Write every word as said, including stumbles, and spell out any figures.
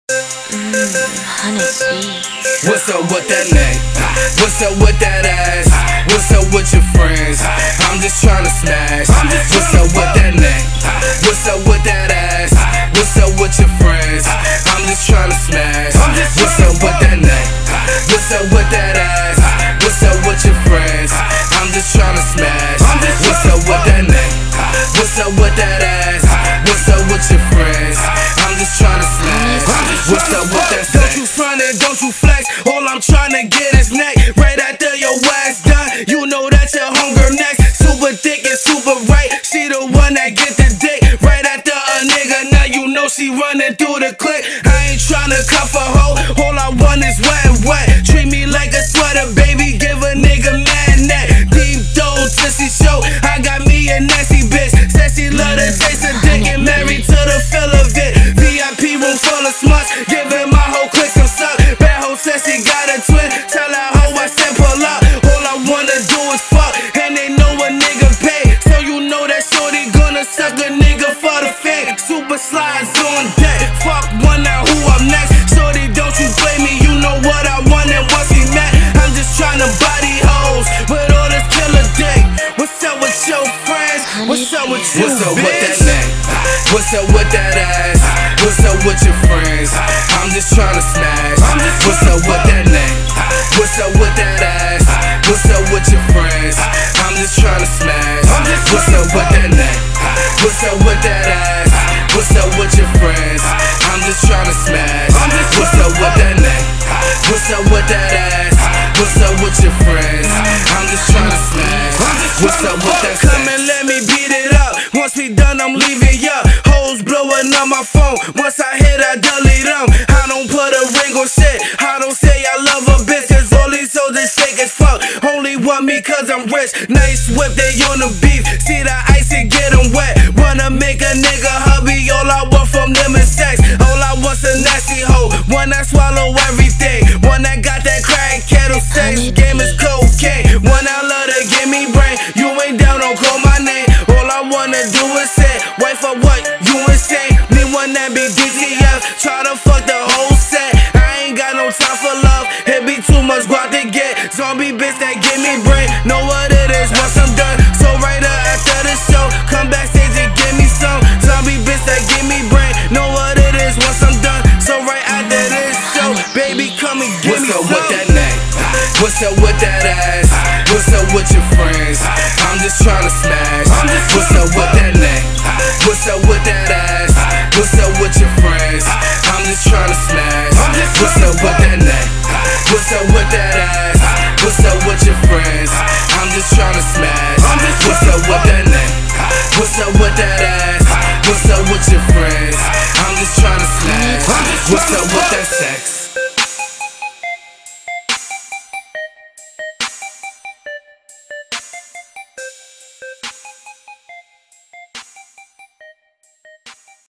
Mmm, honey sweet. What's up with that neck? What's up with that ass? What's up with your friends? I'm just tryna smash. What's up with that neck? What's up with that ass? What's up with your friends? I'm just tryna smash. What's up with that neck? What's up with that ass? What's up with your friends? I'm just tryna smash. What's up with that neck? What's up with that ass? What's up with your friends? I'm just tryna smash. What's up with that sex? Don't you front and don't you flex. All I'm tryna get is neck. Right after your ass done, you know that your hunger next. Super thick and super right. She the one that get the dick. Right after a nigga, now you know she running through the clique. I ain't tryna cuff a hoe. All I want is wet and wet. Treat me like a sweater, baby. Give a nigga mad neck. Deep dough, tissy show. I got me a nasty bitch. Said she love the taste of dick and married to the feel of it. V I P room full of smuts. Giving my whole clique some suck. Bad hoe said she got a twin. Tell her hoe I said pull up. All I wanna do is fuck. And they know a nigga pay. So you know that shorty gonna suck a nigga for the fame. Super slides on deck. Fuck one now, who up next? Shorty, don't you play me. You know what I want and once we met. I'm just tryna body hoes with all this killer dick. What's up with your friends? What's up with you, What's up bitch? With that neck? What's up with that ass? What's up with your friends? I'm just tryna smash. What's up with that neck? What's up with that ass? What's up with your friends? I'm just tryna smash. What's up with that neck? What's up with that ass? What's up with your friends? I'm just tryna smash. What's up with that neck? What's up with that ass? What's up with your friends? I'm just tryna smash. What's up with that sex? Come and let me beat it up. Once we done, I'm leaving ya. Hoes blowing on my phone. Once I hit, I delete them. I don't put a ring on shit. I don't say I love a bitch, cause all these hoes is fake as fuck. Only want me cause I'm rich. Nice whip, they on the beef. See the ice and get them wet. Wanna make a nigga hubby. All I want from them is sex. All I want's a nasty hoe. One that swallow everything. One that got that crack kettle sex. Game is cocaine. One that love to give me brain. You ain't down, don't call my name. All I wanna do is say, wait for what? You insane. Me one that be D T F. Try to fuck the whole set. I ain't got no time for love. It be too much guap to get. Zombie bitch that give me brain. Know what it is once I'm done. So right after the show, come backstage and give me some. Zombie bitch that give me brain. Know what it is once I'm done. So right after this show, baby, come and give me some. What's up with that neck? What's up with that ass? What's up with your friends? I'm just tryna smash. What's up with that neck? What's up with that ass? What's up with your friends? I'm just tryna smash. What's up with that neck? What's up with that ass? What's up with your friends? I'm just tryna smash. What's up with that neck? What's up with that ass? What's up with your friends? I'm just tryna smash. What's up with that